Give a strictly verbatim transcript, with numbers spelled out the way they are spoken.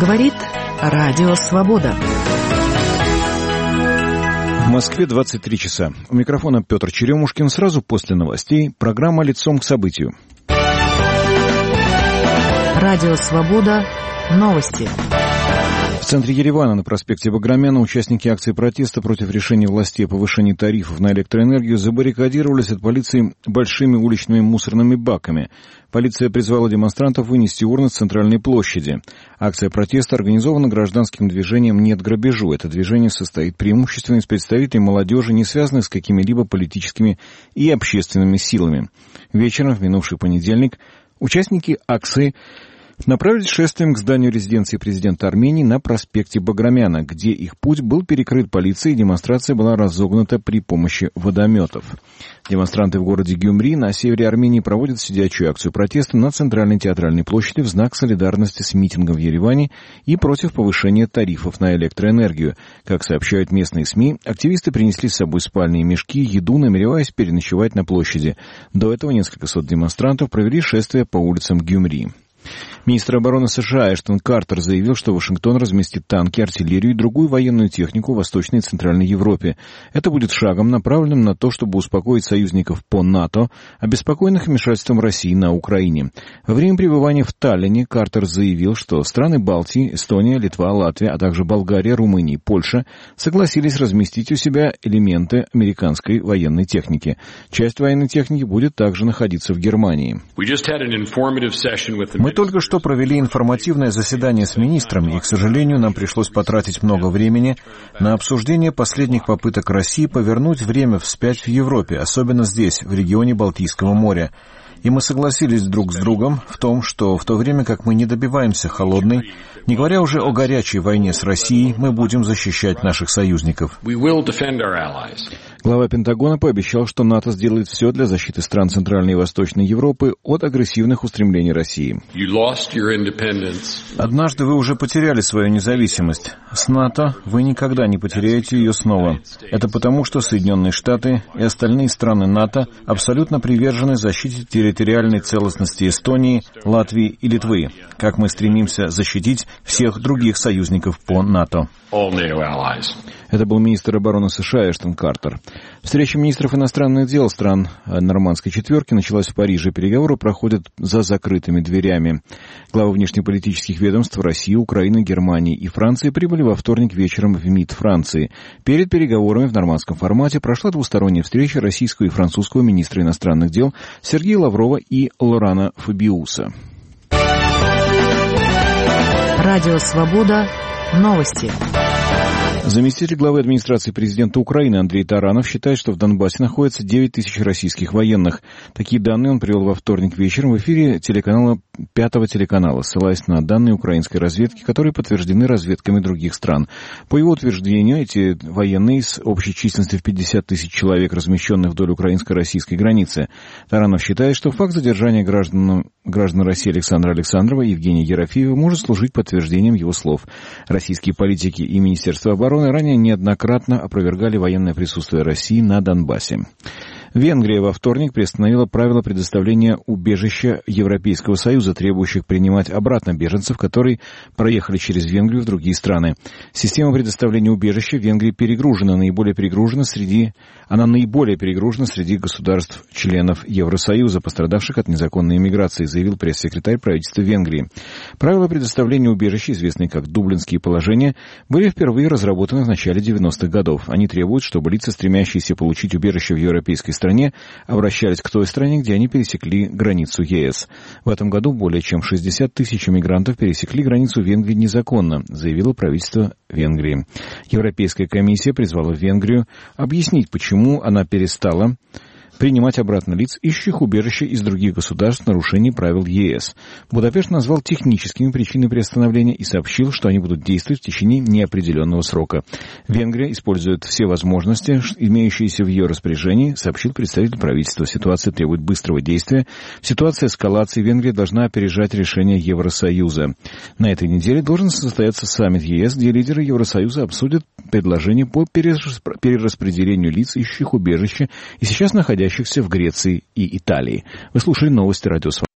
Говорит Радио Свобода. В Москве двадцать три часа. У микрофона Петр Черемушкин. Сразу после новостей программа «Лицом к событию». Радио Свобода. Новости. В центре Еревана на проспекте Баграмяна участники акции протеста против решения властей о повышении тарифов на электроэнергию забаррикадировались от полиции большими уличными мусорными баками. Полиция призвала демонстрантов вынести урны с центральной площади. Акция протеста организована гражданским движением «Нет грабежу». Это движение состоит преимущественно из представителей молодежи, не связанных с какими-либо политическими и общественными силами. Вечером, в минувший понедельник, участники акции направились шествием к зданию резиденции президента Армении на проспекте Баграмяна, где их путь был перекрыт полицией, и демонстрация была разогнута при помощи водометов. Демонстранты в городе Гюмри на севере Армении проводят сидячую акцию протеста на центральной театральной площади в знак солидарности с митингом в Ереване и против повышения тарифов на электроэнергию. Как сообщают местные СМИ, активисты принесли с собой спальные мешки, еду, намереваясь переночевать на площади. До этого несколько сот демонстрантов провели шествие по улицам Гюмри. Министр обороны США Эштон Картер заявил, что Вашингтон разместит танки, артиллерию и другую военную технику в Восточной и Центральной Европе. Это будет шагом, направленным на то, чтобы успокоить союзников по НАТО, обеспокоенных вмешательством России на Украине. Во время пребывания в Таллине Картер заявил, что страны Балтии, Эстония, Литва, Латвия, а также Болгария, Румыния и Польша согласились разместить у себя элементы американской военной техники. Часть военной техники будет также находиться в Германии. Мы только что провели информативное заседание с министрами, и, к сожалению, нам пришлось потратить много времени на обсуждение последних попыток России повернуть время вспять в Европе, особенно здесь, в регионе Балтийского моря. И мы согласились друг с другом в том, что в то время как мы не добиваемся холодной, не говоря уже о горячей войне с Россией, мы будем защищать наших союзников. Глава Пентагона пообещал, что НАТО сделает все для защиты стран Центральной и Восточной Европы от агрессивных устремлений России. Однажды вы уже потеряли свою независимость. С НАТО вы никогда не потеряете ее снова. Это потому, что Соединенные Штаты и остальные страны НАТО абсолютно привержены защите территориальной целостности Эстонии, Латвии и Литвы, как мы стремимся защитить всех других союзников по НАТО. Это был министр обороны США Эштон Картер. Встреча министров иностранных дел стран Нормандской четверки началась в Париже. Переговоры проходят за закрытыми дверями. Главы внешнеполитических ведомств России, Украины, Германии и Франции прибыли во вторник вечером в МИД Франции. Перед переговорами в нормандском формате прошла двусторонняя встреча российского и французского министра иностранных дел Сергея Лаврова и Лорана Фабиуса. Радио Свобода. Новости. Заместитель главы администрации президента Украины Андрей Таранов считает, что в Донбассе находится девять тысяч российских военных. Такие данные он привел во вторник вечером в эфире телеканала Пятого телеканала, ссылаясь на данные украинской разведки, которые подтверждены разведками других стран. По его утверждению, эти военные с общей численностью в пятьдесят тысяч человек, размещенных вдоль украинско-российской границы. Таранов считает, что факт задержания граждан, граждан России Александра Александрова и Евгения Ерофеева может служить подтверждением его слов. Российские политики и Министерство обороны ранее неоднократно опровергали военное присутствие России на Донбассе. Венгрия во вторник приостановила правила предоставления убежища Европейского Союза, требующих принимать обратно беженцев, которые проехали через Венгрию в другие страны. Система предоставления убежища в Венгрии перегружена, наиболее перегружена среди, она наиболее перегружена среди государств-членов Евросоюза, пострадавших от незаконной иммиграции, заявил пресс-секретарь правительства Венгрии. Правила предоставления убежища, известные как Дублинские положения, были впервые разработаны в начале девяностых годов. Они требуют, чтобы лица, стремящиеся получить убежище в Европейской стране, обращались к той стране, где они пересекли границу ЕС. В этом году более чем шестьдесят тысяч мигрантов пересекли границу Венгрии незаконно, заявило правительство Венгрии. Европейская комиссия призвала Венгрию объяснить, почему она перестала принимать обратно лиц, ищущих убежище из других государств в нарушении правил ЕС. Будапешт назвал техническими причины приостановления и сообщил, что они будут действовать в течение неопределенного срока. Венгрия использует все возможности, имеющиеся в ее распоряжении, сообщил представитель правительства. Ситуация требует быстрого действия. В ситуации эскалации Венгрия должна опережать решение Евросоюза. На этой неделе должен состояться саммит ЕС, где лидеры Евросоюза обсудят предложение по перераспределению лиц, ищущих убежище, и сейчас находящихся в Греции и Италии. Вы слушали новости Радио Свобода.